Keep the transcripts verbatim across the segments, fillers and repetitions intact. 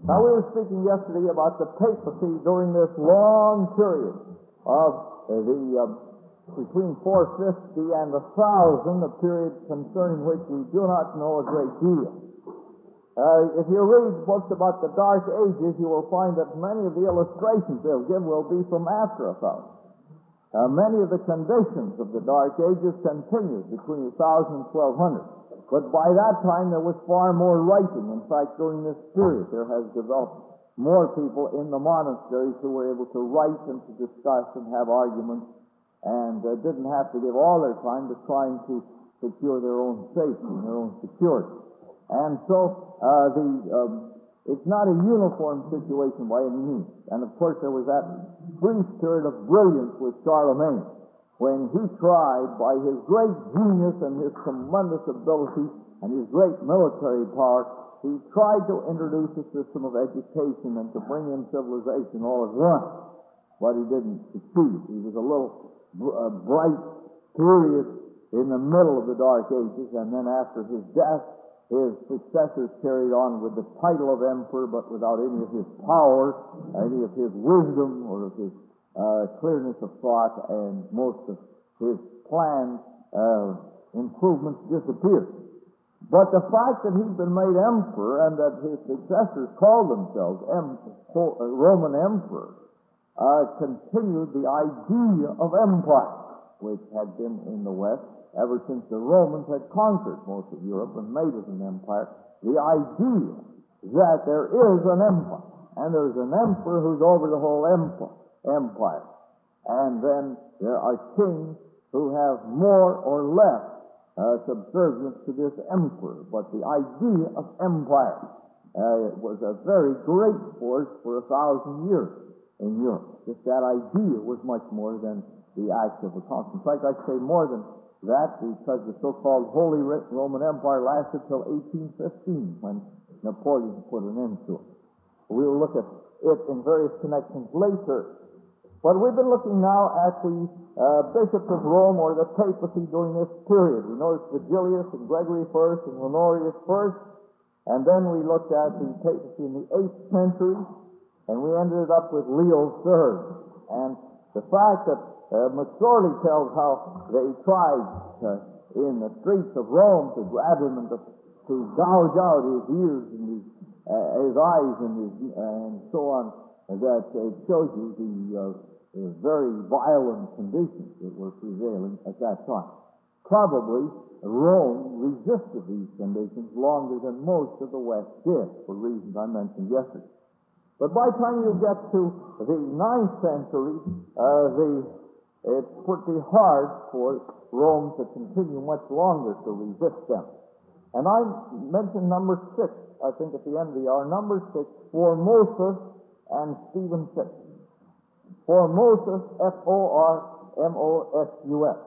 Now, we were speaking yesterday about the papacy during this long period of uh, the uh, between four fifty and one thousand, a period concerning which we do not know a great deal. Uh, if you read books about the Dark Ages, you will find that many of the illustrations they'll give will be from after a thousand. Uh, many of the conditions of the Dark Ages continued between one thousand and twelve hundred. But by that time, there was far more writing. In fact, during this period, there has developed more people in the monasteries who were able to write and to discuss and have arguments, and uh, didn't have to give all their time to trying to secure their own safety and their own security. And so, uh, the um, it's not a uniform situation by any means. And of course, there was that brief period of brilliance with Charlemagne, when he tried, by his great genius and his tremendous ability and his great military power, he tried to introduce a system of education and to bring in civilization all at once. But he didn't succeed. He was a little uh, bright period in the middle of the Dark Ages, and then after his death, his successors carried on with the title of emperor, but without any of his power, any of his wisdom, or of his Uh, clearness of thought, and most of his planned uh, improvements disappeared. But the fact that he'd been made emperor and that his successors called themselves em- Roman emperors uh, continued the idea of empire, which had been in the West ever since the Romans had conquered most of Europe and made it an empire. The idea that there is an empire, and there's an emperor who's over the whole empire. empire. And then there are kings who have more or less uh, subservience to this emperor. But the idea of empire uh, was a very great force for a thousand years in Europe. Just that idea was much more than the act of a conquest. In fact, I say more than that, because the so-called Holy Roman Empire lasted till eighteen fifteen, when Napoleon put an end to it. We'll look at it in various connections later. But we've been looking now at the uh, bishops of Rome, or the papacy, during this period. We noticed Vigilius and Gregory first and Honorius first, and then we looked at the papacy in the eighth century, and we ended up with Leo the third. And the fact that uh, McSorley tells how they tried uh, in the streets of Rome to grab him and to, to gouge out his ears and his, uh, his eyes and, his, and so on, that uh, shows you the uh, The very violent conditions that were prevailing at that time. Probably Rome resisted these conditions longer than most of the West did, for reasons I mentioned yesterday. But by the time you get to the ninth century, uh, the, it's pretty hard for Rome to continue much longer to resist them. And I mentioned number six, I think at the end of the hour, number six, Formosus and Stephen the sixth. Formosus, F O R M O S U S.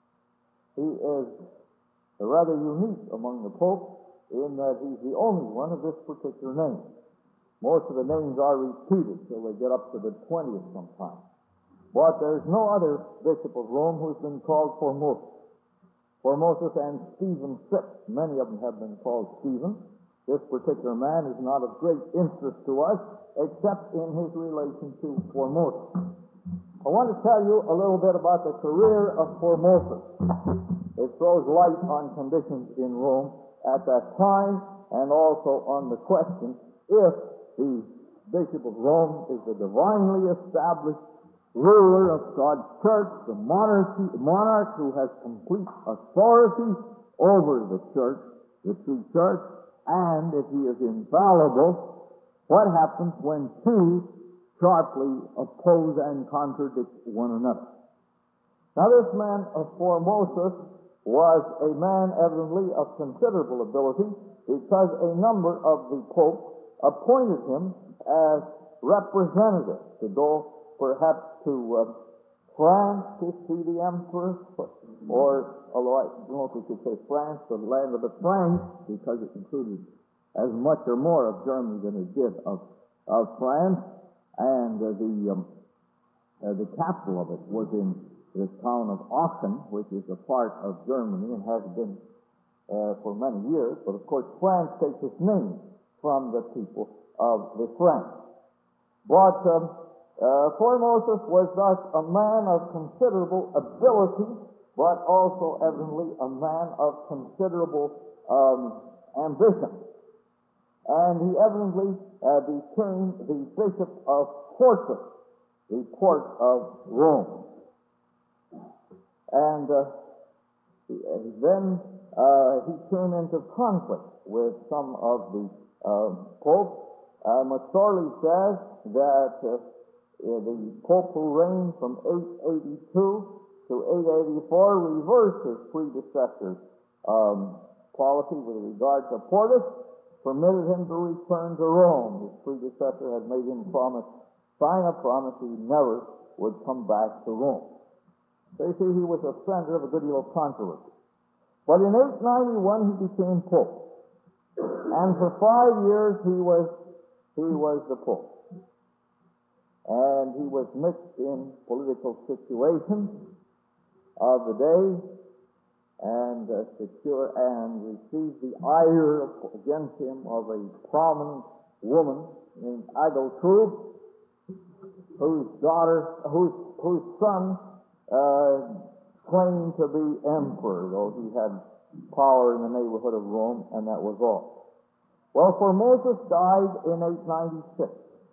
He is rather unique among the popes in that he's the only one of this particular name. Most of the names are repeated till they get up to the twentieth sometime. But there's no other bishop of Rome who's been called Formosus. Formosus and Stephen the sixth. Many of them have been called Stephen. This particular man is not of great interest to us, except in his relation to Formosus. I want to tell you a little bit about the career of Formosus. It throws light on conditions in Rome at that time, and also on the question if the Bishop of Rome is the divinely established ruler of God's church, the monarchy, monarch who has complete authority over the church, the true church, and if he is infallible, what happens when two sharply oppose and contradict one another? Now, this man of Formosus was a man evidently of considerable ability, because a number of the popes appointed him as representative to go perhaps to uh, France to see the emperor, or, although I don't know if we could say France, the land of the Franks, because it included as much or more of Germany than it did of, of France, and uh, the um, uh, the capital of it was in the town of Aachen, which is a part of Germany and has been uh, for many years. But of course, France takes its name from the people of the French. But um, uh, Formosus was thus a man of considerable ability, but also evidently a man of considerable um, ambition. And he evidently uh, became the Bishop of Portus, the port of Rome. And uh, then uh, he came into conflict with some of the uh, popes. Uh, McSorley says that uh, the Pope who reigned from eight eighty-two to eight eighty-four reversed his predecessor's um, policy with regard to Portus, permitted him to return to Rome. His predecessor had made him promise, sign a promise he never would come back to Rome. So you see, he was a center of a good deal of controversy. But in eight ninety-one, he became Pope. And for five years, he was he was the Pope. And he was mixed in political situations of the day and uh, secure and received the ire against him of a prominent woman named Ageltrud, whose daughter, whose whose son uh, claimed to be emperor, though he had power in the neighborhood of Rome, and that was all. Well, Formosus died in eight ninety-six,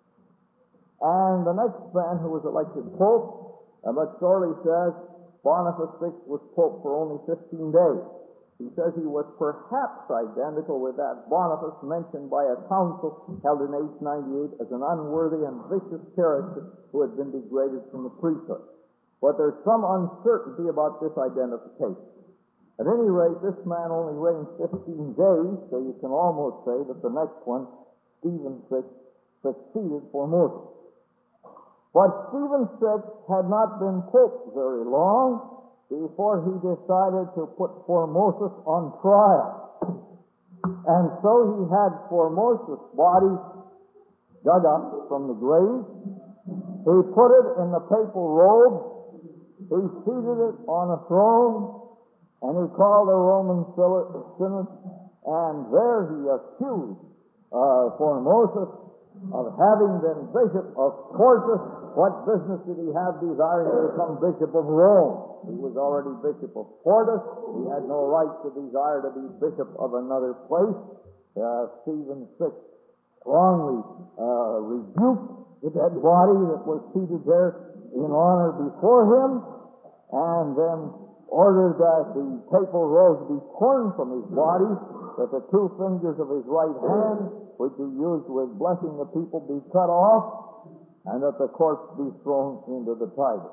and the next man who was elected Pope, and McSorley says Boniface the sixth was Pope for only fifteen days. He says he was perhaps identical with that Boniface mentioned by a council held in eight ninety-eight as an unworthy and vicious character who had been degraded from the priesthood. But there's some uncertainty about this identification. At any rate, this man only reigned fifteen days, so you can almost say that the next one, Stephen the sixth, succeeded Formosus. But Stephen the sixth had not been Pope very long before he decided to put Formosus on trial. And so he had Formosus' body dug up from the grave. He put it in the papal robe. He seated it on a throne. And he called a Roman synod, and there he accused uh, Formosus of having been bishop of Portus. What business did he have desiring to become bishop of Rome? He was already bishop of Portus. He had no right to desire to be bishop of another place. Uh, Stephen the sixth strongly uh, rebuked the dead body that was seated there in honor before him, and then ordered that the papal robes be torn from his body, that the two fingers of his right hand, which he used with blessing the people, be cut off, and that the corpse be thrown into the Tiber.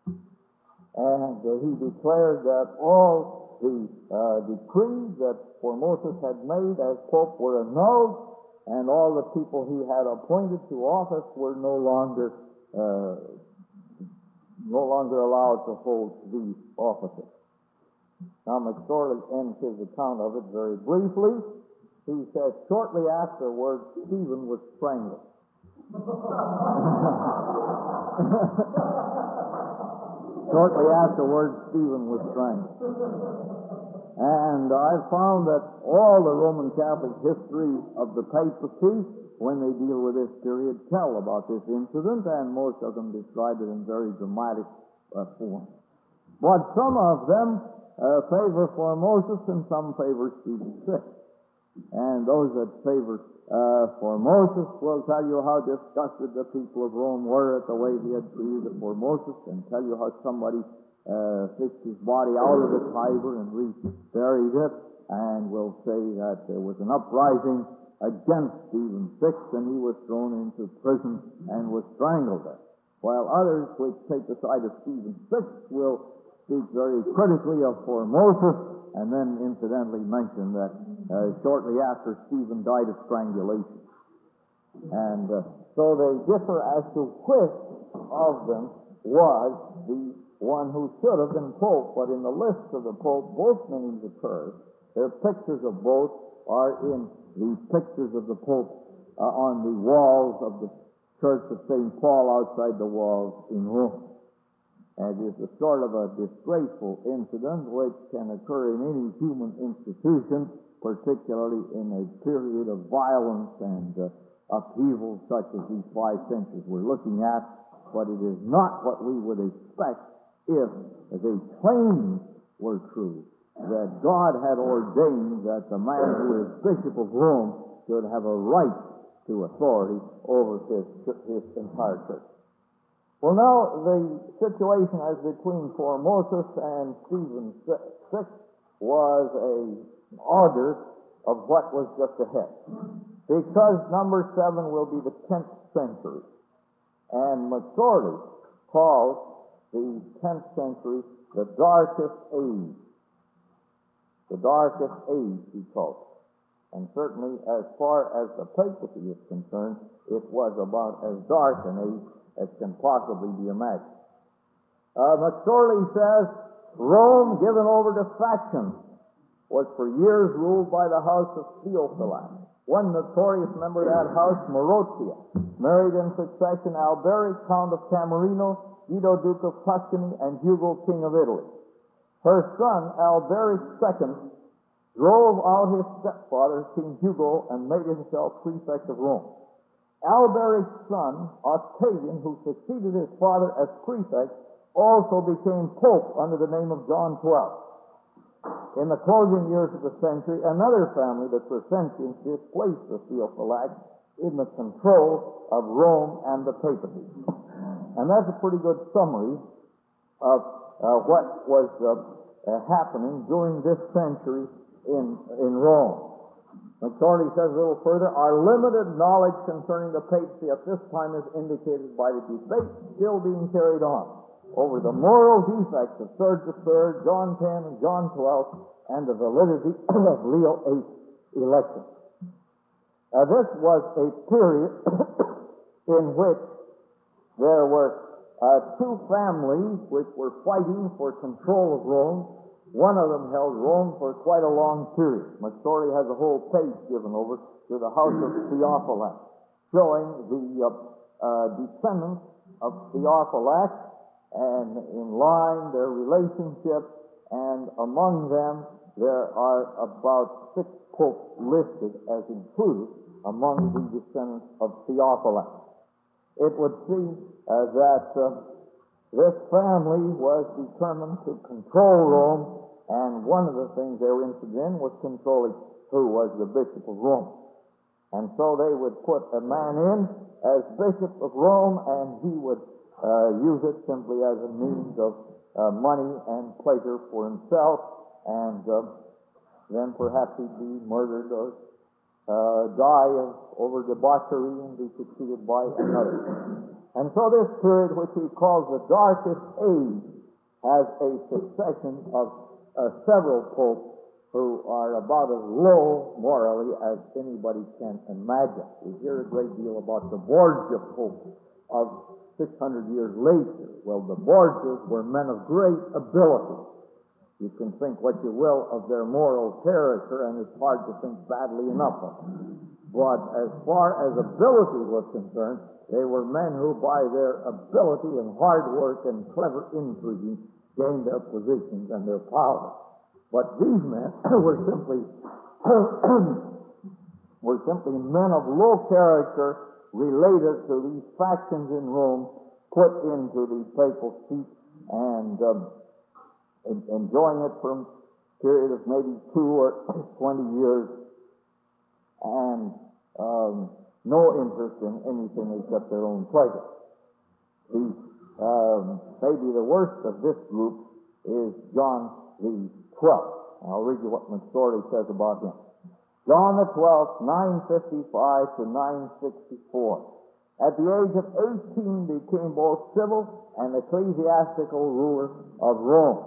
And uh, he declared that all the uh, decrees that Formosus had made as Pope were annulled, and all the people he had appointed to office were no longer uh, no longer allowed to hold these offices. Now, McSorley ends his account of it very briefly. He says, shortly afterwards, Stephen was strangled. Shortly afterwards, Stephen was strangled. And I've found that all the Roman Catholic history of the papacy, when they deal with this period, tell about this incident, and most of them describe it in very dramatic uh, form. But some of them uh, favor Formosus and some favor Stephen the sixth. And those that favor uh, Formosus will tell you how disgusted the people of Rome were at the way he had treated Formosus, and tell you how somebody uh, fished his body out of the Tiber and reburied it, and will say that there was an uprising against Stephen the sixth, and he was thrown into prison and was strangled there. While others, which take the side of Stephen the sixth, will speak very critically of Formosus, and then incidentally mention that uh, shortly after Stephen died of strangulation. And uh, so they differ as to which of them was the one who should have been Pope, but in the list of the Pope, both names occur. Their pictures of both are in the pictures of the Pope uh, on the walls of the Church of Saint Paul outside the walls in Rome. And it is a sort of a disgraceful incident which can occur in any human institution, particularly in a period of violence and uh, upheavals such as these five centuries we're looking at, but it is not what we would expect if the claims were true, that God had ordained that the man who is Bishop of Rome should have a right to authority over his, his entire church. Well, now the situation as between Formosus and Stephen the sixth was a augur of what was just ahead. Because number seven will be the tenth century. And McSorley calls the tenth century the darkest age. The darkest age, he calls it. And certainly, as far as the papacy is concerned, it was about as dark an age as can possibly be imagined. Uh, McSorley says, Rome, given over to factions, was for years ruled by the house of Theophylact. One notorious member of that house, Marozia, married in succession Alberic, Count of Camerino, Guido, Duke of Tuscany, and Hugo, King of Italy. Her son, Alberic the second, drove out his stepfather, King Hugo, and made himself prefect of Rome. Alberic's son, Octavian, who succeeded his father as prefect, also became pope under the name of John the twelfth. In the closing years of the century, another family, the Crescentians, displaced the Theophylact in the control of Rome and the papacy. And that's a pretty good summary of uh, what was uh, uh, happening during this century in, in Rome. McSorley says a little further, our limited knowledge concerning the papacy at this time is indicated by the debate still being carried on over the moral defects of Serge the third, John the tenth, and John the twelfth, and the validity of Leo the eighth's election. Uh, this was a period in which there were uh, two families which were fighting for control of Rome. One of them held Rome for quite a long period. McSorley has a whole page given over to the house of Theophylact, showing the uh, uh, descendants of Theophylact, and in line their relationship, and among them there are about six popes listed as included among the descendants of Theophylact. It would seem uh, that uh, this family was determined to control Rome, and one of the things they were interested in was controlling who was the Bishop of Rome. And so they would put a man in as Bishop of Rome, and he would Uh, use it simply as a means of uh, money and pleasure for himself, and uh, then perhaps he'd be murdered or uh, die of, over debauchery and be succeeded by another. And so this period, which he calls the darkest age, has a succession of uh, several popes who are about as low morally as anybody can imagine. We hear a great deal about the Borgia Pope of six hundred years later. Well, the Borgias were men of great ability. You can think what you will of their moral character, and it's hard to think badly enough of them. But as far as ability was concerned, they were men who, by their ability and hard work and clever intriguing, gained their positions and their power. But these men were simply were simply men of low character, related to these factions in Rome, put into the papal seat and um, en- enjoying it for a period of maybe two or twenty years, and um, no interest in anything except their own pleasure. The, um, maybe the worst of this group is John the twelfth. I'll read you what McSorley says about him. John the twelfth, nine fifty-five to nine sixty-four. At the age of eighteen became both civil and ecclesiastical ruler of Rome.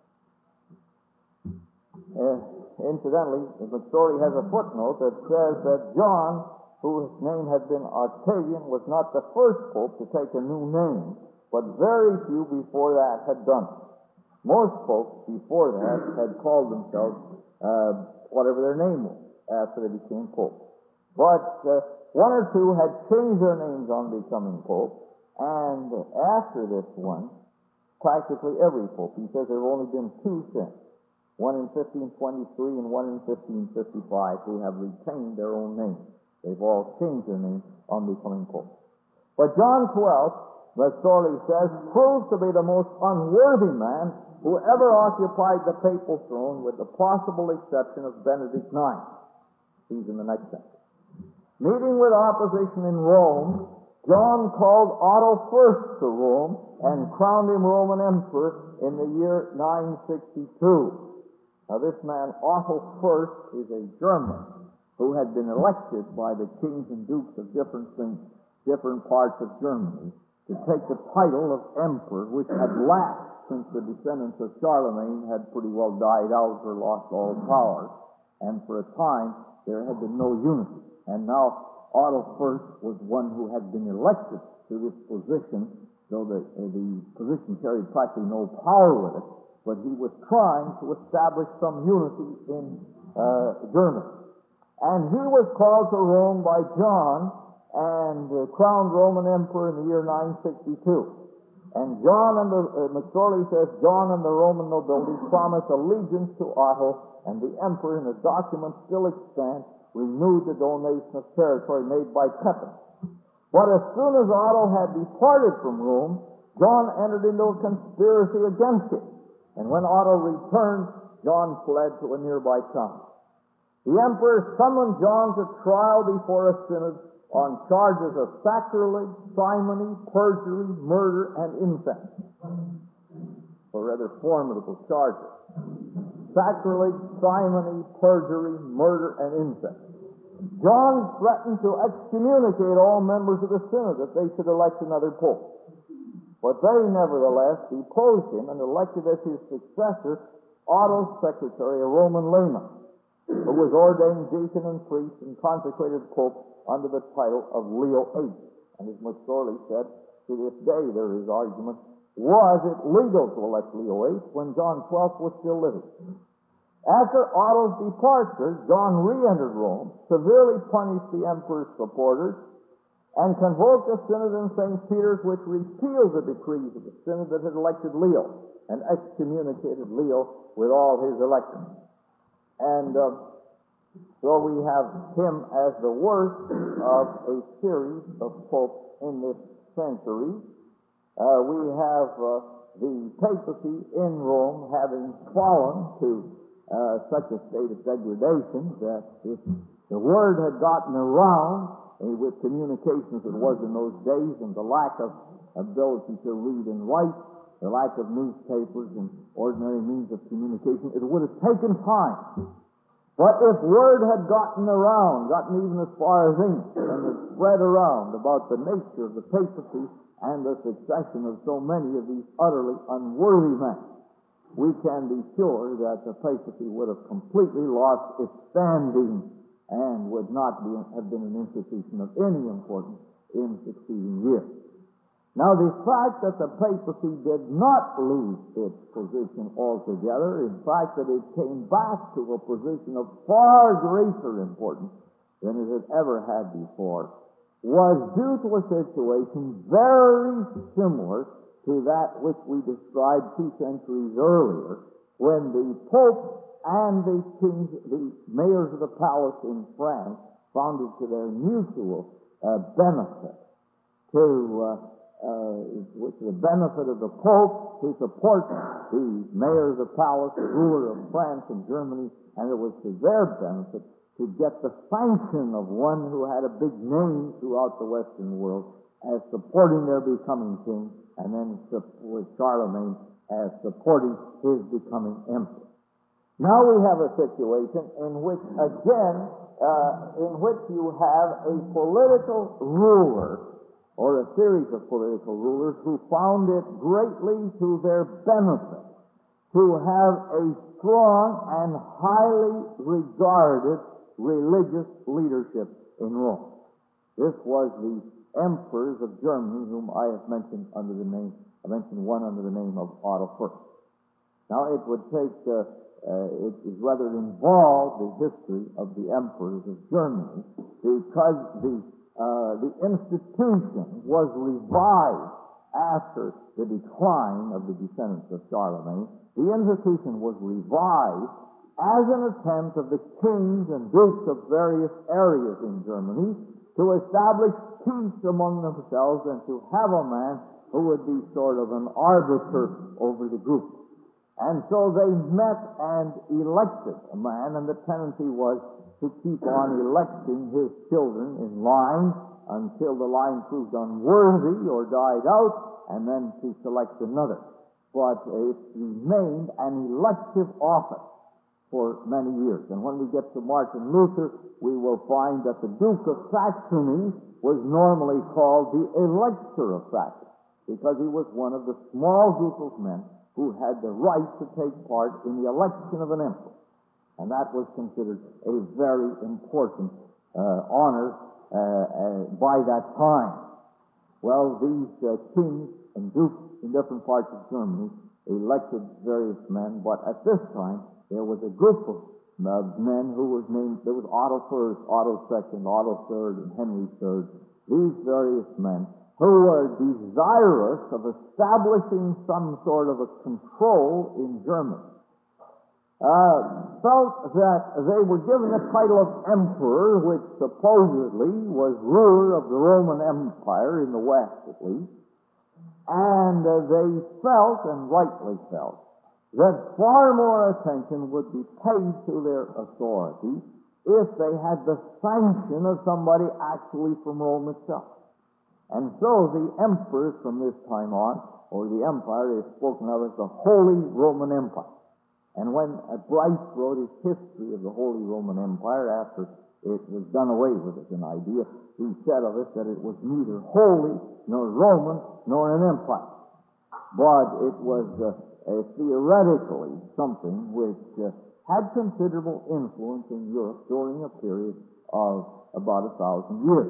Uh, incidentally, McSorley has a footnote that says that John, whose name had been Octavian, was not the first pope to take a new name, but very few before that had done it. Most popes before that had called themselves uh, whatever their name was after they became pope. But uh, one or two had changed their names on becoming pope, and after this one, practically every pope, he says there have only been two since, one in fifteen twenty-three and one in fifteen fifty-five, who have retained their own names. They've all changed their name on becoming pope. But John the twelfth, McSorley says, proved to be the most unworthy man who ever occupied the papal throne, with the possible exception of Benedict the ninth. He's in the next century. Meeting with opposition in Rome, John called Otto first to Rome and crowned him Roman emperor in the year nine sixty-two. Now this man, Otto first, is a German who had been elected by the kings and dukes of different things, different parts of Germany, to take the title of emperor, which had lapsed since the descendants of Charlemagne had pretty well died out or lost all power. And for a time, there had been no unity. And now Otto first was one who had been elected to this position, though the, uh, the position carried practically no power with it, but he was trying to establish some unity in uh, Germany. And he was called to Rome by John and uh, crowned Roman emperor in the year nine sixty-two. And John and the, uh, McSorley says, John and the Roman nobility promised allegiance to Otto, and the emperor, in a document still extant, renewed the donation of territory made by Pepin. But as soon as Otto had departed from Rome, John entered into a conspiracy against him. And when Otto returned, John fled to a nearby town. The emperor summoned John to trial before a synod on charges of sacrilege, simony, perjury, murder, and incest. Or rather formidable charges. Sacrilege, simony, perjury, murder, and incest. John threatened to excommunicate all members of the synod if they should elect another pope. But they nevertheless deposed him and elected as his successor Otto's secretary, a Roman layman, who was ordained deacon and priest and consecrated pope under the title of Leo the eighth. And as McSorley said, to this day there is argument, was it legal to elect Leo the eighth when John the twelfth was still living? After Otto's departure, John re-entered Rome, severely punished the emperor's supporters, and convoked a synod in Saint Peter's which repealed the decrees of the synod that had elected Leo and excommunicated Leo with all his electors. And uh, so we have him as the worst of a series of popes in this century. Uh, we have uh, the papacy in Rome having fallen to uh, such a state of degradation that if the word had gotten around uh, with communications it was in those days, and the lack of ability to read and write, the lack of newspapers and ordinary means of communication, it would have taken time. But if word had gotten around, gotten even as far as England, and had spread around about the nature of the papacy and the succession of so many of these utterly unworthy men, we can be sure that the papacy would have completely lost its standing and would not be, have been an institution of any importance in succeeding years. Now, the fact that the papacy did not lose its position altogether, in fact that it came back to a position of far greater importance than it had ever had before, was due to a situation very similar to that which we described two centuries earlier, when the Pope and the kings, the mayors of the palace in France, found it to their mutual uh, benefit to uh, Uh, with the benefit of the Pope to support the mayor of the palace, the ruler of France and Germany, and it was to their benefit to get the sanction of one who had a big name throughout the Western world as supporting their becoming king, and then with Charlemagne as supporting his becoming emperor. Now we have a situation in which, again, uh, in which you have a political ruler or a series of political rulers who found it greatly to their benefit to have a strong and highly regarded religious leadership in Rome. This was the emperors of Germany, whom I have mentioned under the name, I mentioned one under the name of Otto the First. Now it would take, uh, uh, it is rather involved the history of the emperors of Germany, because the Uh, the institution was revived after the decline of the descendants of Charlemagne. The institution was revived as an attempt of the kings and dukes of various areas in Germany to establish peace among themselves and to have a man who would be sort of an arbiter over the group. And so they met and elected a man, and the tendency was to keep on electing his children in line until the line proved unworthy or died out, and then to select another. But it remained an elective office for many years. And when we get to Martin Luther, we will find that the Duke of Saxony was normally called the Elector of Saxony, because he was one of the small group of men who had the right to take part in the election of an emperor. And that was considered a very important uh, honor uh, uh, by that time. Well, these uh, kings and dukes in different parts of Germany elected various men, but at this time there was a group of uh, men who was named, there was Otto First, Otto Second, Otto Third, and Henry Third. These various men who were desirous of establishing some sort of a control in Germany, uh, felt that they were given the title of emperor, which supposedly was ruler of the Roman Empire in the West at least, and uh, they felt, and rightly felt, that far more attention would be paid to their authority if they had the sanction of somebody actually from Rome itself. And so the emperors from this time on, or the empire, is spoken of as the Holy Roman Empire. And when Bryce wrote his history of the Holy Roman Empire, after it was done away with as an idea, he said of it that it was neither holy, nor Roman, nor an empire. But it was uh, uh, theoretically something which uh, had considerable influence in Europe during a period of about a thousand years.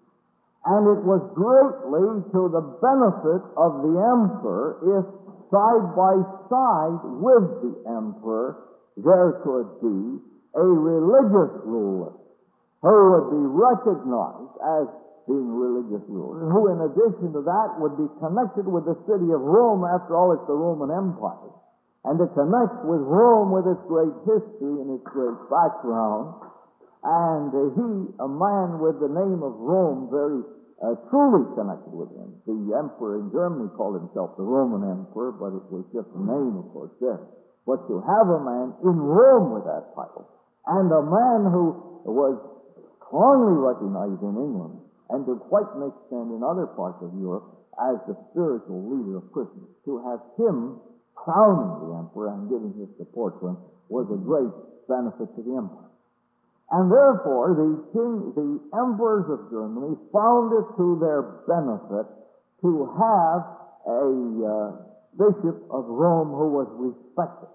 And it was greatly to the benefit of the emperor if side by side with the emperor there could be a religious ruler who would be recognized as being a religious ruler, who in addition to that would be connected with the city of Rome. After all, it's the Roman Empire. And to connect with Rome with its great history and its great background, and uh, he, a man with the name of Rome, very uh, truly connected with him. The emperor in Germany called himself the Roman Emperor, but it was just a name, of course, there. But to have a man in Rome with that title, and a man who was strongly recognized in England, and to quite an extent in other parts of Europe, as the spiritual leader of Christendom, to have him crowning the emperor and giving his support to him was a great benefit to the empire. And therefore, the king, the emperors of Germany found it to their benefit to have a uh, bishop of Rome who was respected.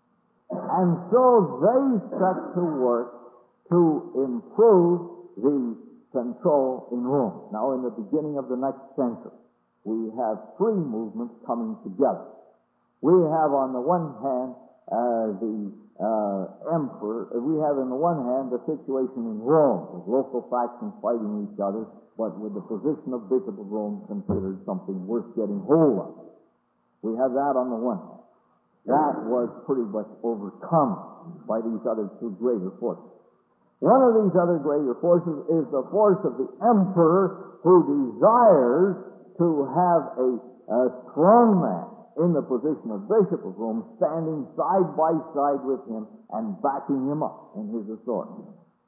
And so they set to work to improve the control in Rome. Now, in the beginning of the next century, we have three movements coming together. We have, on the one hand, uh, the uh, emperor. We have, on the one hand, the situation in Rome, with local factions fighting each other, but with the position of Bishop of Rome considered something worth getting hold of. We have that on the one hand. That was pretty much overcome by these other two greater forces. One of these other greater forces is the force of the emperor, who desires to have a, a strong man in the position of Bishop of Rome, standing side by side with him and backing him up in his authority.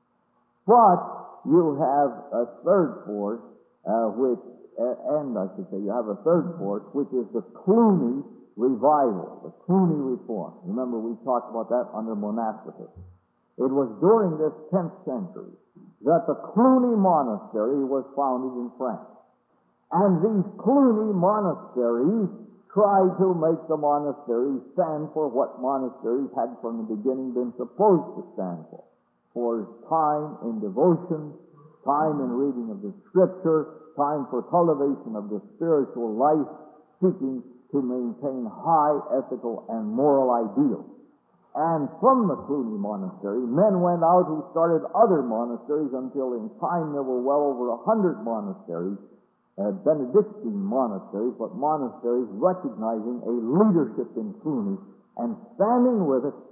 But you have a third force, uh, which, uh, and I should say, you have a third force, which is the Cluny revival, the Cluny reform. Remember, we talked about that under monasticism. It was during this tenth century that the Cluny monastery was founded in France. And these Cluny monasteries tried to make the monasteries stand for what monasteries had from the beginning been supposed to stand for. For time in devotion, time in reading of the Scripture, time for cultivation of the spiritual life, seeking to maintain high ethical and moral ideals. And from the Cluny monastery, men went out who started other monasteries until in time there were well over a hundred monasteries, uh, Benedictine monasteries, but monasteries recognizing a leadership in Cluny and standing with it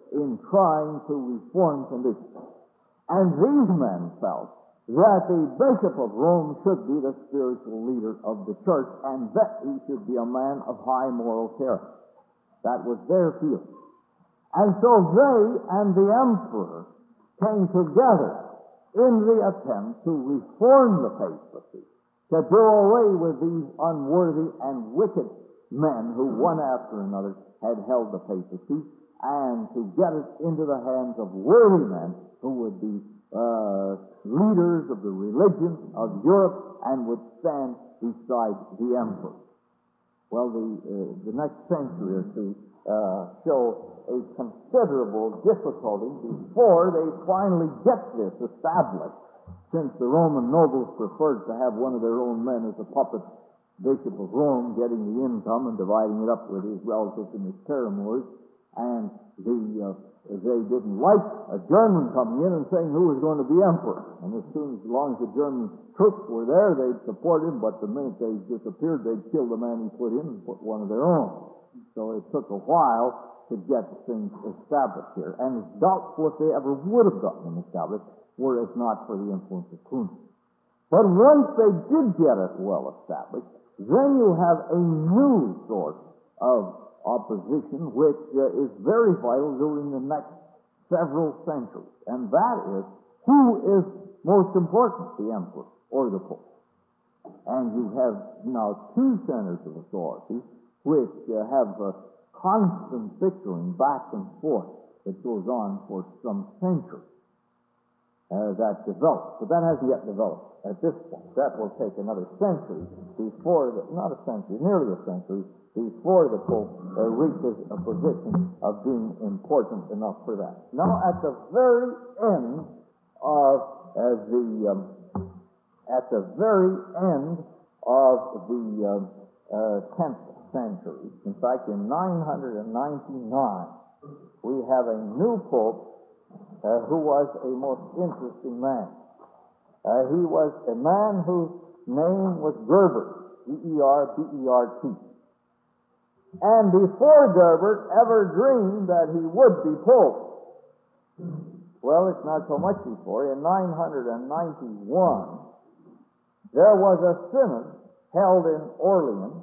in trying to reform conditions. And these men felt that the Bishop of Rome should be the spiritual leader of the church, and that he should be a man of high moral character. That was their feeling. And so they and the emperor came together in the attempt to reform the papacy, to do away with these unworthy and wicked men who one after another had held the papacy, and to get it into the hands of worthy men who would be uh, leaders of the religion of Europe and would stand beside the emperor. Well, the, uh, the next century or two uh, show a considerable difficulty before they finally get this established, since the Roman nobles preferred to have one of their own men as a puppet Bishop of Rome, getting the income and dividing it up with his relatives and his paramours, and the, uh, they didn't like a German coming in and saying who was going to be emperor. And as soon as, as long as the German troops were there, they'd support him, but the minute they disappeared, they'd kill the man he put in and put one of their own. So it took a while to get things established here. And it's doubtful if they ever would have gotten them established were it not for the influence of Cluny. But once they did get it well established, then you have a new source of opposition which uh, is very vital during the next several centuries. And that is, who is most important, the emperor or the pope? And you have now two centers of authority which uh, have uh, constant bickering back and forth that goes on for some centuries. Uh, that develops, but that hasn't yet developed at this point. That will take another century before, the, not a century, nearly a century, before the Pope uh, reaches a position of being important enough for that. Now, at the very end of uh, the, um, at the very end of the um, uh, tenth century, in fact, in nine hundred ninety-nine, we have a new Pope Uh, who was a most interesting man. Uh, he was a man whose name was Gerbert, G E R B E R T. And before Gerbert ever dreamed that he would be Pope, well, it's not so much before, in nine hundred ninety-one, there was a synod held in Orleans,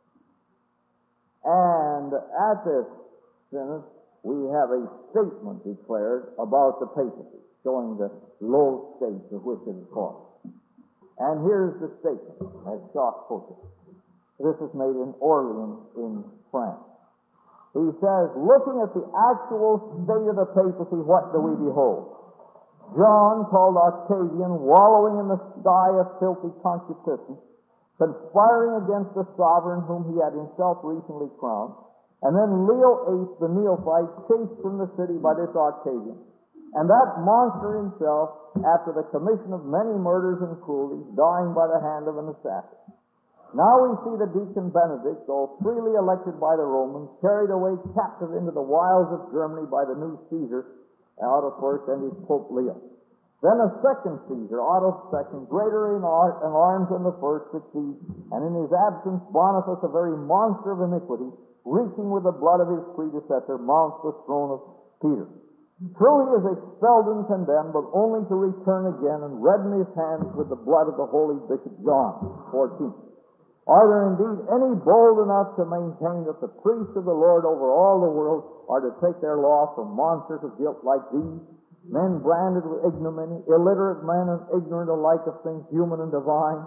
and at this synod, we have a statement declared about the papacy, showing the low state to which it is fallen. And here's the statement, as Jacques quoted. This is made in Orleans in France. He says, looking at the actual state of the papacy, what do we behold? John, called Octavian, wallowing in the sky of filthy concupiscence, conspiring against the sovereign whom he had himself recently crowned. And then Leo the eighth, the neophyte, chased from the city by this Octavian. And that monster himself, after the commission of many murders and cruelties, dying by the hand of an assassin. Now we see the deacon Benedict, though freely elected by the Romans, carried away captive into the wilds of Germany by the new Caesar, Otto the first, and his Pope Leo. Then a second Caesar, Otto the second, greater in art and arms than the first, succeeds, and in his absence Boniface, a very monster of iniquity, reeking with the blood of his predecessor, mounts the throne of Peter. True, he is expelled and condemned, but only to return again and redden his hands with the blood of the holy Bishop John, fourteen. Are there indeed any bold enough to maintain that the priests of the Lord over all the world are to take their law from monsters of guilt like these, men branded with ignominy, illiterate men and ignorant alike of things human and divine?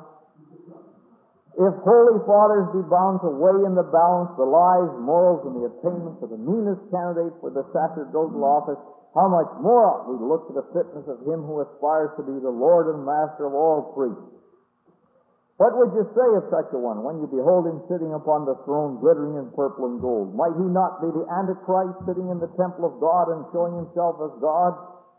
If holy fathers be bound to weigh in the balance the lives, morals, and the attainments of the meanest candidate for the sacerdotal office, how much more ought we to look to the fitness of him who aspires to be the Lord and Master of all priests? What would you say of such a one when you behold him sitting upon the throne glittering in purple and gold? Might he not be the Antichrist sitting in the temple of God and showing himself as God?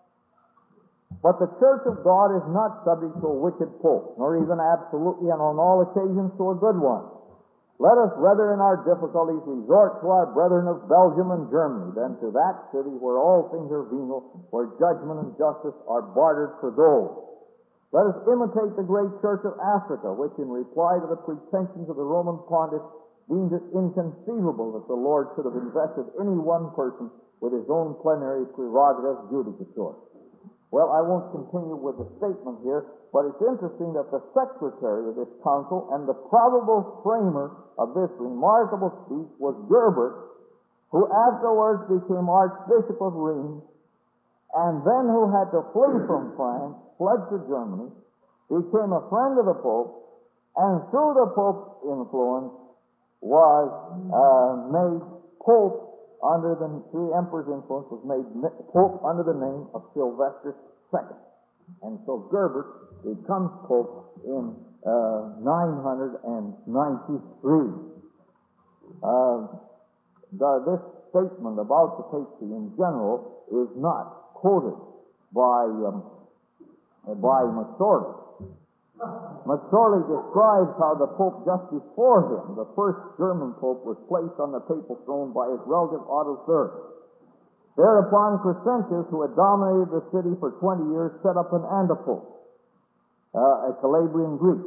But the Church of God is not subject to a wicked pope, nor even absolutely and on all occasions to a good one. Let us rather in our difficulties resort to our brethren of Belgium and Germany than to that city where all things are venal, where judgment and justice are bartered for gold. Let us imitate the great Church of Africa, which in reply to the pretensions of the Roman pontiff deemed it inconceivable that the Lord should have invested any one person with his own plenary prerogative judicature. Well, I won't continue with the statement here, but it's interesting that the secretary of this council and the probable framer of this remarkable speech was Gerbert, who afterwards became Archbishop of Rheims, and then who had to flee from France, fled to Germany, became a friend of the Pope, and through the Pope's influence was uh, made Pope under the, through the Emperor's influence, was made Pope under the name of Sylvester the Second. And so Gerbert becomes Pope in uh, nine hundred ninety-three. Uh, the, this statement about the papacy in general is not quoted by um, by McSorley. McSorley describes how the Pope just before him, the first German Pope, was placed on the papal throne by his relative Otto the Third. Thereupon Crescentius, who had dominated the city for twenty years, set up an Antipope, uh, a Calabrian Greek.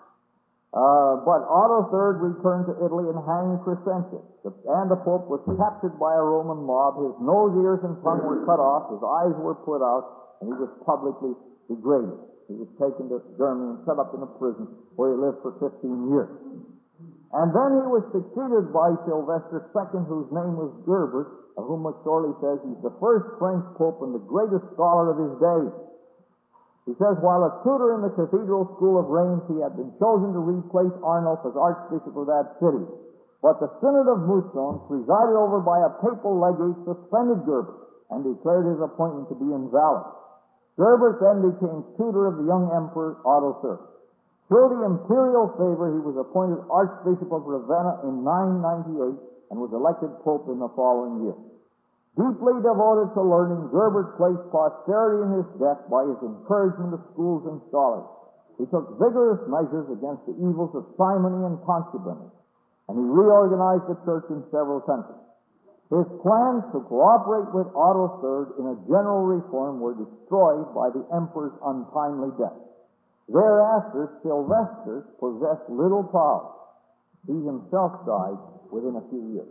Uh, but Otto the Third returned to Italy and hanged Crescentius. The Antipope was captured by a Roman mob. His nose, ears, and tongue were cut off. His eyes were put out, and he was publicly degraded. He was taken to Germany and set up in a prison where he lived for fifteen years. And then he was succeeded by Sylvester the Second, whose name was Gerbert, of whom McSorley says he's the first French pope and the greatest scholar of his day. He says, while a tutor in the Cathedral School of Rheims, he had been chosen to replace Arnulf as Archbishop of that city. But the Synod of Mousson, presided over by a papal legate, suspended Gerbert and declared his appointment to be invalid. Gerbert then became tutor of the young Emperor Otto the Third. Through the imperial favor, he was appointed Archbishop of Ravenna in nine ninety-eight and was elected Pope in the following year. Deeply devoted to learning, Gerbert placed posterity in his death by his encouragement of schools and scholars. He took vigorous measures against the evils of simony and concubinage, and he reorganized the church in several countries. His plans to cooperate with Otto the Third in a general reform were destroyed by the emperor's untimely death. Thereafter, Sylvester possessed little power. He himself died within a few years.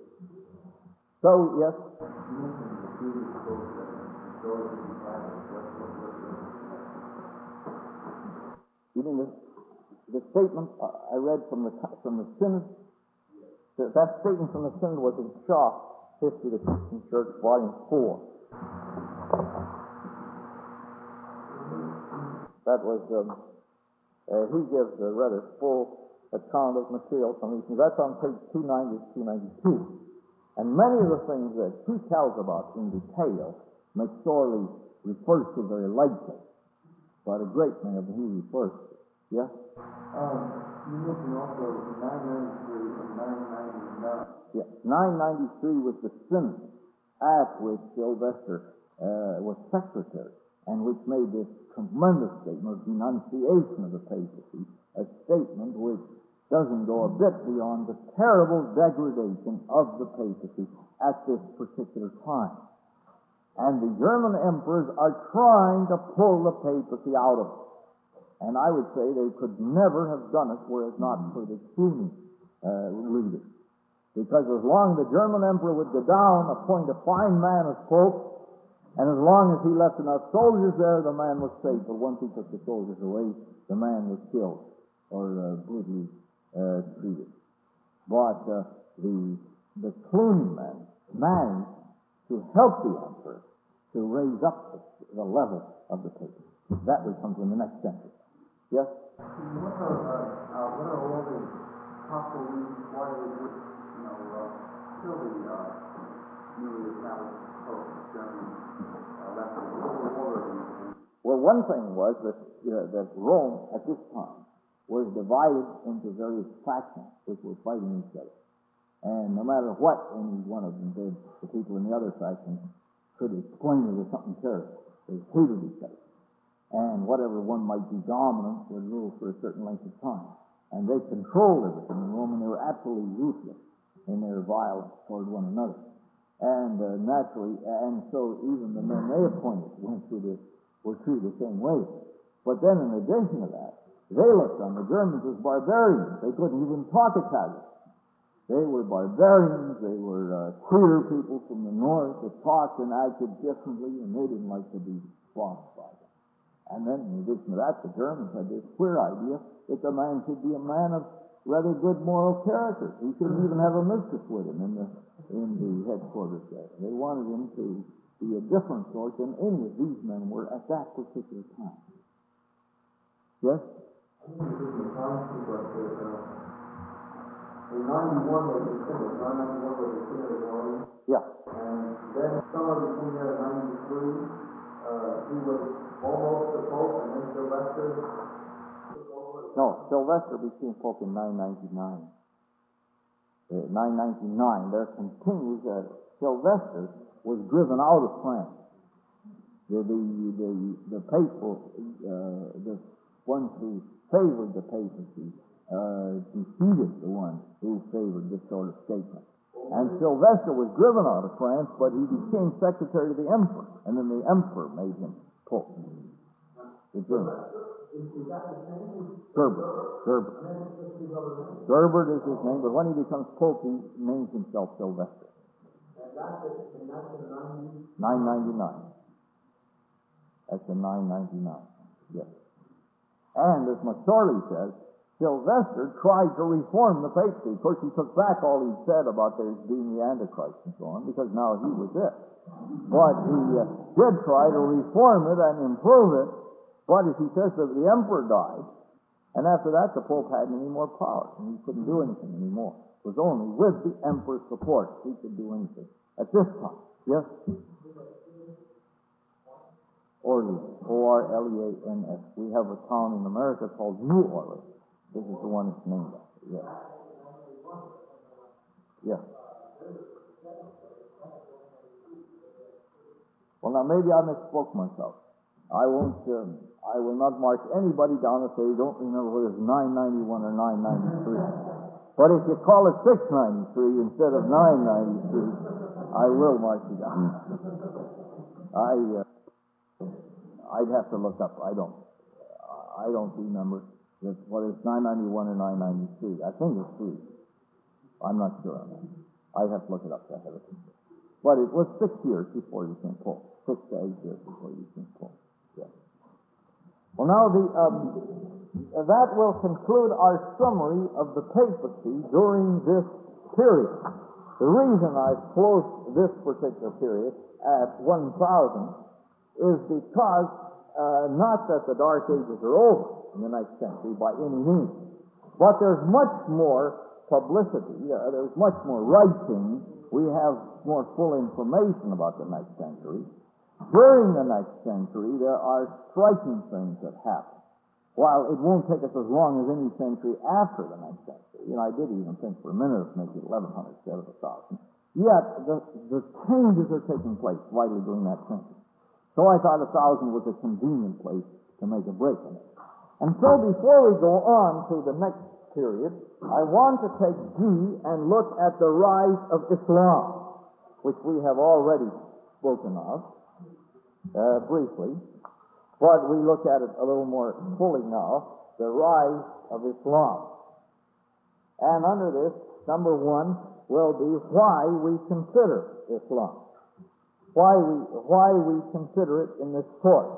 So, yes? You mean the, the statement I read from the from the Synod? That statement from the Synod was in Shaw, History of the Christian Church, Volume four. That was, um, uh, he gives a rather full account of material from these things. That's on page two ninety to two ninety-two. And many of the things that he tells about in detail, McSorley refers to very lightly, but a great many of them he refers to. Yes? Um, you mentioned also nine ninety-three and nine ninety-nine. Yeah, nine ninety-three was the Synod at which Sylvester uh, was secretary, and which made this tremendous statement of denunciation of the papacy, a statement which doesn't go a bit beyond the terrible degradation of the papacy at this particular time. And the German emperors are trying to pull the papacy out of it. And I would say they could never have done it were it not for the Cluny uh, leaders. Because as long as the German emperor would go down, appoint a fine man as pope, and as long as he left enough soldiers there, the man was safe. But once he took the soldiers away, the man was killed or uh, brutally uh, treated. But uh, the the Cluny men managed to help the emperor to raise up the, the level of the papacy. That would come in the next century. Yes? What are, uh, uh, what are all the possible reasons why they would, you know, uh, kill the uh, newly established Pope of Germany? Uh, that's the order of these. Well, one thing was that uh, that Rome at this time was divided into various factions which were fighting each other. And no matter what any one of them did, the people in the other faction could explain it as something terrible. They hated each other. And whatever one might be dominant would rule for a certain length of time. And they controlled everything in Rome, and they were absolutely ruthless in their violence toward one another. And uh, naturally, and so even the men they appointed went through this, were treated the same way. But then in addition to that, they looked on the Germans as barbarians. They couldn't even talk Italian. They were barbarians, they were uh, queer people from the north that talked and acted differently, and they didn't like to be bossed by them. And then, in addition to that, the Germans had this queer idea that the man should be a man of rather good moral character. He shouldn't even have a mistress with him in the in the headquarters there. They wanted him to be a different sort than any of these men were at that particular time. Yes? I think it was in the time sequence that uh, in ninety-one they distinguished, nine ninety-one was the King of the Orient. Yeah. And then somewhere between there and ninety-three, uh, he was almost the Pope, and then Sylvester took over. No, Sylvester became Pope in nine ninety-nine. Uh, nine ninety-nine, there continues that Sylvester was driven out of France. The the the, the papal, uh, the ones who favored the papacy uh, defeated the ones who favored this sort of statement. And Sylvester was driven out of France, but he became secretary to the emperor, and then the emperor made him Pope. The German. Gerbert. Gerbert. Gerbert is his name, but when he becomes Pope, he names himself Sylvester. nine ninety-nine. That's the nine ninety-nine. Yes. And as McSorley says, Sylvester tried to reform the papacy. Of course, he took back all he'd said about there being the Antichrist and so on, because now he was it. But he uh, did try to reform it and improve it. But as he says, that the emperor died, and after that the Pope hadn't any more power, and he couldn't do anything anymore. It was only with the emperor's support he could do anything at this time. Yes? Orleans, O R L E A N S. We have a town in America called New Orleans. This is the one that's named after. Yes. Yes. Well, now maybe I misspoke myself. I won't. Um, I will not mark anybody down and say you don't remember whether it's nine ninety-one or nine ninety-three. But if you call it six ninety-three instead of nine ninety-three, I will mark you down. I. Uh, I'd have to look up. I don't. I don't remember whether it's nine ninety-one or nine ninety-three. I think it's three. I'm not sure on that. I'd have to look it up. I have it. But it was six years before he became Pope. Six to eight years before he became Pope. Yeah. Well, now the um, that will conclude our summary of the papacy during this period. The reason I've closed this particular period at one thousand is because uh, not that the Dark Ages are over in the next century by any means, but there's much more publicity, uh, there's much more writing, we have more full information about the next century. During the next century, there are striking things that happen. While it won't take us as long as any century after the next century, you know, I did even think for a minute of making eleven hundred instead of one thousand, yet the, the changes are taking place vitally during that century. So I thought a thousand was a convenient place to make a break in it. And so before we go on to the next period, I want to take G and look at the rise of Islam, which we have already spoken of uh, briefly, but we look at it a little more fully now, the rise of Islam. And under this, number one will be why we consider Islam. Why we why we consider it in this course.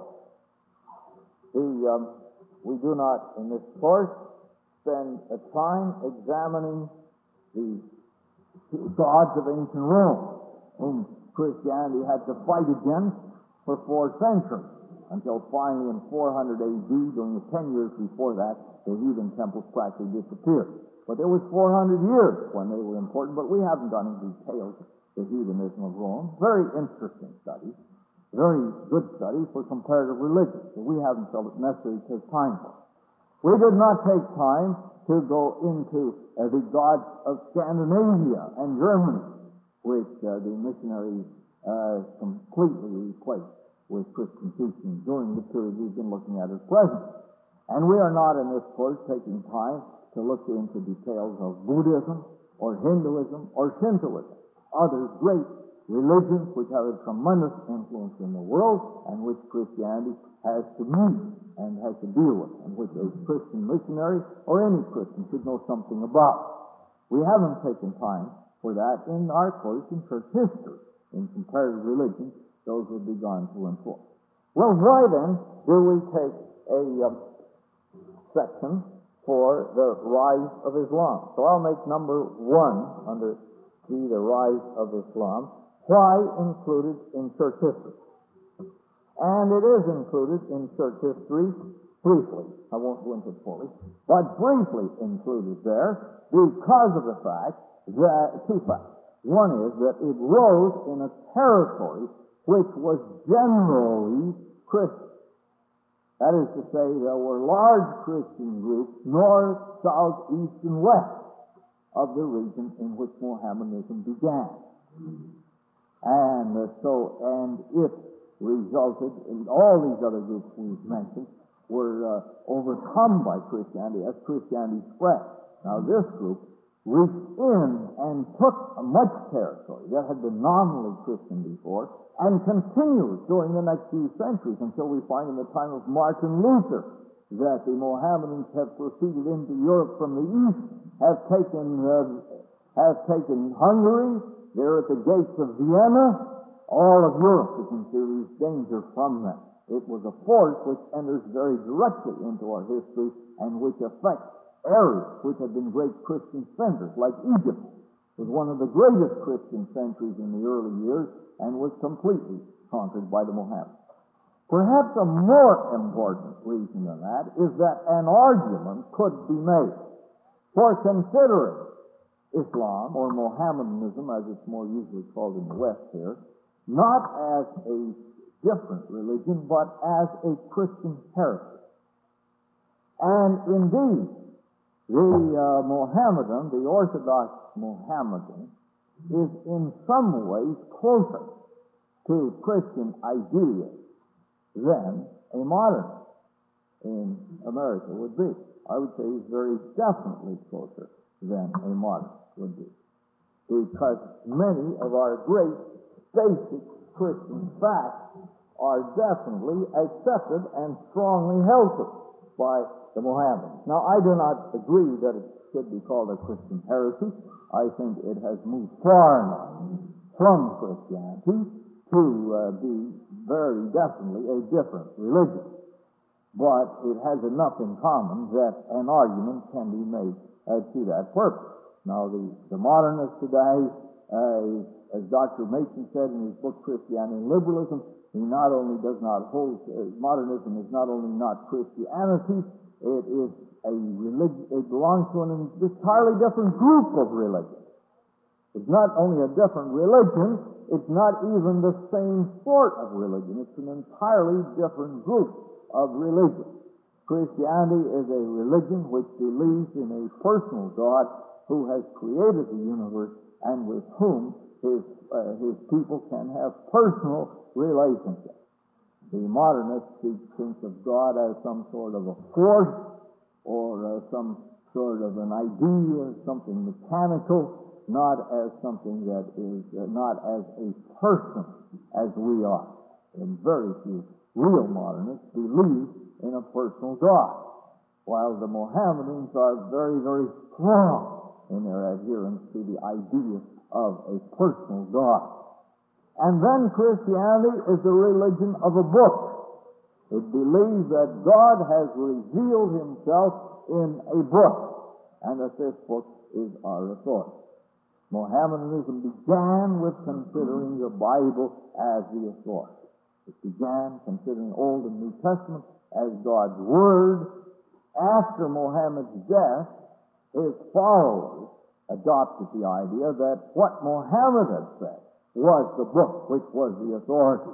The um, we do not in this course spend a time examining the gods of ancient Rome, whom Christianity had to fight against for four centuries, until finally in four hundred A D, during the ten years before that, the heathen temples practically disappeared. But there was four hundred years when they were important, but we haven't done any details the heathenism of Rome. Very interesting study, very good study for comparative religion, that we haven't felt it necessary to take time for. We did not take time to go into uh, the gods of Scandinavia and Germany, which uh, the missionaries uh, completely replaced with Christian teaching during the period we've been looking at at present. And we are not in this course taking time to look into details of Buddhism or Hinduism or Shintoism, other great religions which have a tremendous influence in the world and which Christianity has to meet and has to deal with, and which a Christian missionary or any Christian should know something about. We haven't taken time for that in our course in church history. In comparative religion, those would be gone through and through. Well, why then do we take a um, section for the rise of Islam? So I'll make number one under C, the rise of Islam. Why included in church history? And it is included in church history briefly. I won't go into it fully, but briefly included there because of the fact that, two facts. One is that it rose in a territory which was generally Christian. That is to say, there were large Christian groups north, south, east, and west of the region in which Mohammedanism began. And uh, so, and it resulted in all these other groups we've mentioned were uh, overcome by Christianity as Christianity spread. Now, this group reached in and took much territory that had been nominally Christian before and continues during the next few centuries until we find in the time of Martin Luther that the Mohammedans have proceeded into Europe from the east, have taken uh, have taken Hungary. They're at the gates of Vienna. All of Europe is in serious danger from them. It was a force which enters very directly into our history and which affects areas which have been great Christian centers, like Egypt was one of the greatest Christian centuries in the early years and was completely conquered by the Mohammedans. Perhaps a more important reason than that is that an argument could be made for considering Islam, or Mohammedanism as it's more usually called in the West here, not as a different religion, but as a Christian heresy. And indeed, the uh, Mohammedan, the Orthodox Mohammedan, is in some ways closer to Christian ideas than a modern in America would be. I would say he's very definitely closer than a modern would be. Because many of our great basic Christian facts are definitely accepted and strongly held to by the Mohammedans. Now, I do not agree that it should be called a Christian heresy. I think it has moved far enough from Christianity to uh, be very definitely a different religion. But it has enough in common that an argument can be made uh, to that purpose. Now, the, the modernists today, uh, as Doctor Mason said in his book Christianity and Liberalism, he not only does not hold, uh, modernism is not only not Christianity, it is a religion, it belongs to an entirely different group of religions. It's not only a different religion, it's not even the same sort of religion. It's an entirely different group of religion. Christianity is a religion which believes in a personal God who has created the universe and with whom his, uh, his people can have personal relationships. The modernist thinks of God as some sort of a force or uh, some sort of an idea, something mechanical, not as something that is uh, not as a person as we are. And very few real modernists believe in a personal God, while the Mohammedans are very, very strong in their adherence to the idea of a personal God. And then Christianity is the religion of a book. It believes that God has revealed himself in a book, and that this book is our authority. Mohammedanism began with considering the Bible as the authority. It began considering Old and New Testament as God's Word. After Muhammad's death, his followers adopted the idea that what Muhammad had said was the book which was the authority,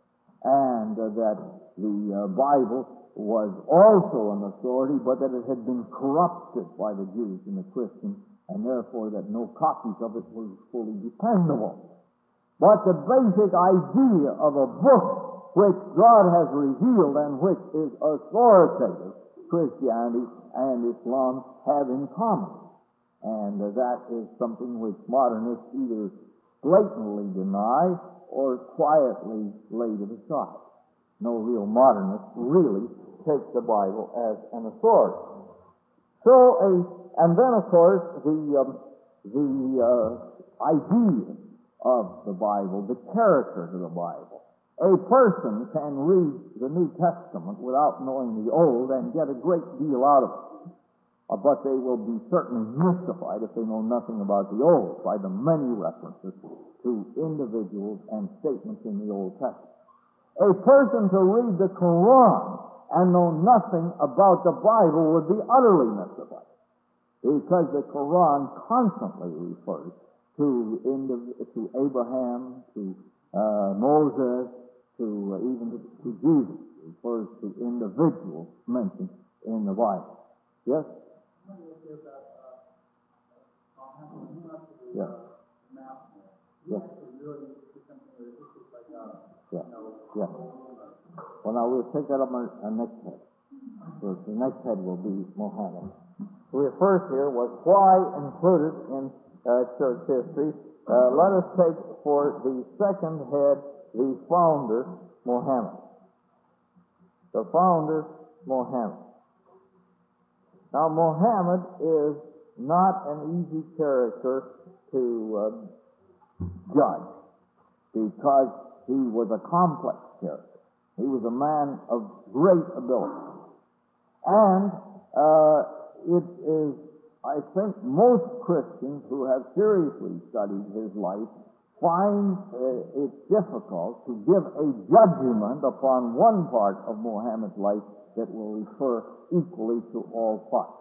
and uh, that the uh, Bible was also an authority, but that it had been corrupted by the Jews and the Christians, and therefore that no copies of it were fully dependable. But the basic idea of a book which God has revealed and which is authoritative, Christianity and Islam have in common. And uh, that is something which modernists either blatantly deny or quietly lay to the side. No real modernist really takes the Bible as an authority. So, a, and then of course, the um, the uh, idea of the Bible, the character of the Bible. A person can read the New Testament without knowing the Old and get a great deal out of it. Uh, but they will be certainly mystified if they know nothing about the Old by the many references to individuals and statements in the Old Testament. A person to read the Quran and know nothing about the Bible would be utterly mystified, because the Quran constantly refers to indiv- to Abraham, to uh, Moses, to uh, even to, to Jesus. It refers to individuals mentioned in the Bible. Yes? Yes. Yes. Yeah. Yeah. Well, now we'll take that up on our next head. So the next head will be Muhammad. So the first here was why included in uh, church history. Uh, let us take for the second head the founder, Muhammad. The founder, Muhammad. Now, Muhammad is not an easy character to uh, judge, because he was a complex character. He was a man of great ability. And uh, it is, I think, most Christians who have seriously studied his life find uh, it difficult to give a judgment upon one part of Muhammad's life that will refer equally to all parts.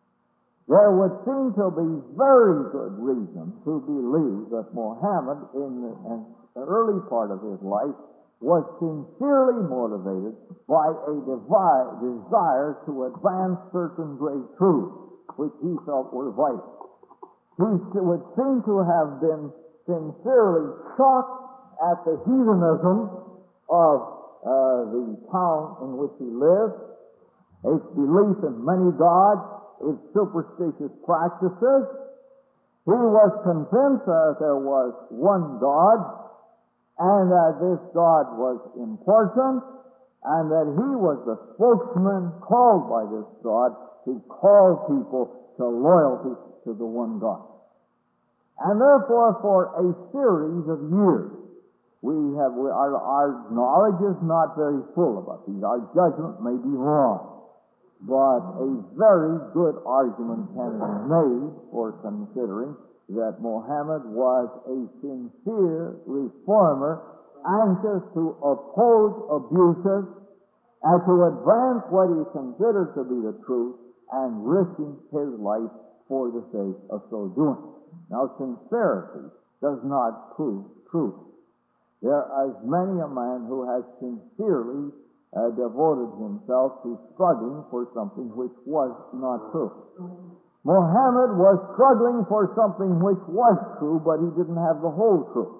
There would seem to be very good reason to believe that Muhammad, in the, in the early part of his life, was sincerely motivated by a devi- desire to advance certain great truths which he felt were vital. He would seem to have been sincerely shocked at the heathenism of uh, the town in which he lived, its belief in many gods, its superstitious practices. He was convinced that there was one God, and that this God was important, and that he was the spokesman called by this God to call people to loyalty to the one God. And therefore, for a series of years, we have we, our, our knowledge is not very full about these. Our judgment may be wrong, but a very good argument can be made for considering that Muhammad was a sincere reformer, anxious to oppose abuses and to advance what he considered to be the truth, and risking his life for the sake of so doing. Now, sincerity does not prove truth. There is many a man who has sincerely uh, devoted himself to struggling for something which was not true. Muhammad was struggling for something which was true, but he didn't have the whole truth.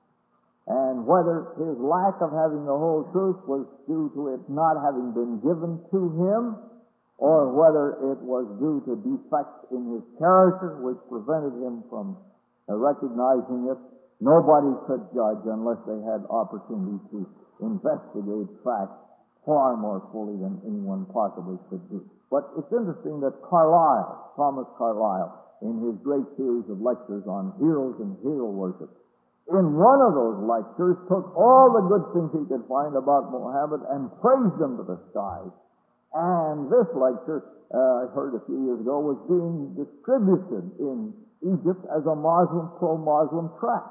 And whether his lack of having the whole truth was due to it not having been given to him, or whether it was due to defects in his character which prevented him from uh, recognizing it, nobody could judge unless they had opportunity to investigate facts far more fully than anyone possibly could do. But it's interesting that Carlyle, Thomas Carlyle, in his great series of lectures on heroes and hero worship, in one of those lectures took all the good things he could find about Muhammad and praised them to the skies. And this lecture, uh, I heard a few years ago, was being distributed in Egypt as a Muslim, pro-Muslim tract.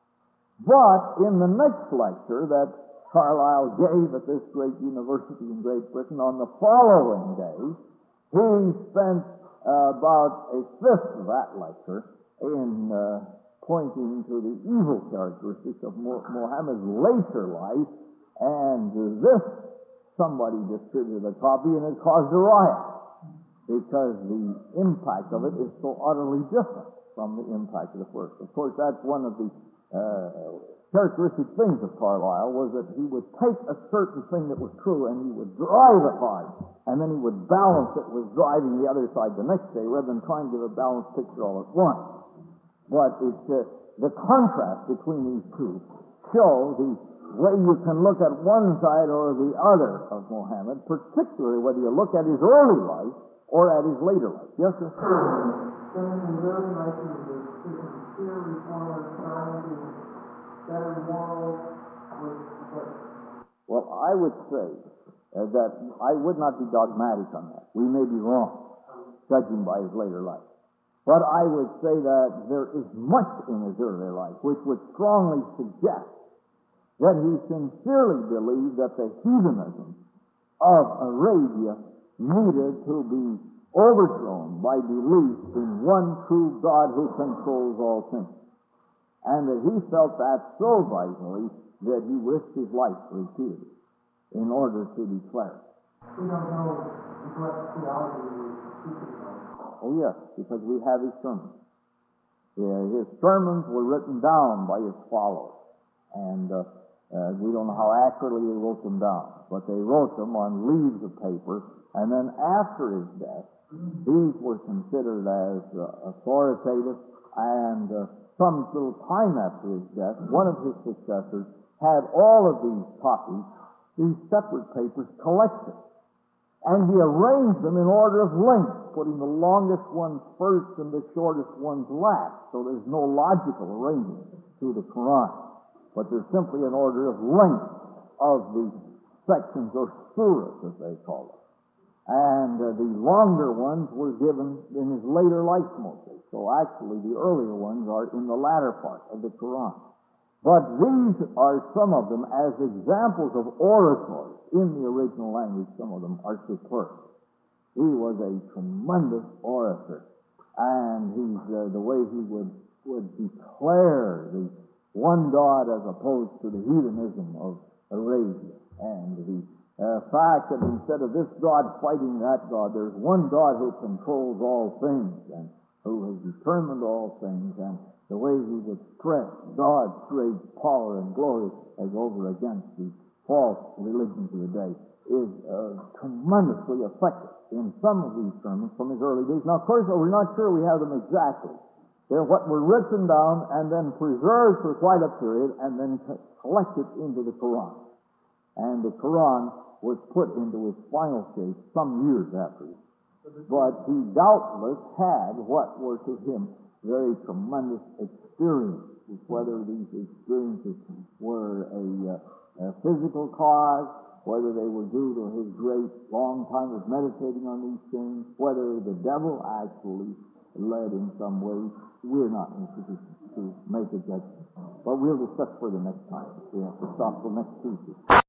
But in the next lecture that Carlyle gave at this great university in Great Britain on the following day, he spent uh, about a fifth of that lecture in uh, pointing to the evil characteristics of Muhammad's later life, and this somebody distributed a copy and it caused a riot, because the impact of it is so utterly different from the impact of the first. Of course, that's one of the uh, characteristic things of Carlyle, was that he would take a certain thing that was true and he would drive it hard, and then he would balance it with driving the other side the next day, rather than trying to give a balanced picture all at once. But it's uh, the contrast between these two show the way you can look at one side or the other of Muhammad, particularly whether you look at his early life or at his later life. Yes, sir? Then in the early nineteen better morals with birth? Well, I would say uh, that I would not be dogmatic on that. We may be wrong, judging by his later life. But I would say that there is much in his earlier life which would strongly suggest that he sincerely believed that the heathenism of Arabia needed to be overthrown by belief in one true God who controls all things. And that he felt that so vitally that he risked his life repeatedly in order to declare it. We don't know what theology he was speaking of. Oh, yes, because we have his sermons. Yeah, his sermons were written down by his followers. And uh, uh, we don't know how accurately they wrote them down, but they wrote them on leaves of paper. And then after his death, these were considered as uh, authoritative. And uh, some little time after his death, one of his successors had all of these copies, these separate papers, collected. And he arranged them in order of length, putting the longest ones first and the shortest ones last. So there's no logical arrangement to the Quran, but there's simply an order of length of the sections, or surahs, as they call them. And uh, the longer ones were given in his later life mostly. So actually the earlier ones are in the latter part of the Quran. But these are some of them as examples of oratory in the original language. Some of them are superb. He was a tremendous orator, and he's uh, the way he would would declare the one God as opposed to the heathenism of Arabia, and the uh, fact that instead of this God fighting that God, there's one God who controls all things and who has determined all things, and the way he would stress God's great power and glory as over against the false religions of the day is uh, tremendously effective in some of these sermons from his early days. Now, of course, we're not sure we have them exactly. They're what were written down and then preserved for quite a period and then collected into the Quran. And the Quran was put into its final state some years after it. But he doubtless had what were to him very tremendous experiences, whether these experiences were a, uh, a physical cause, whether they were due to his great long time of meditating on these things, whether the devil actually led in some ways. We're not in a position to make a judgment. But we'll discuss further next time. We have to stop till next Tuesday.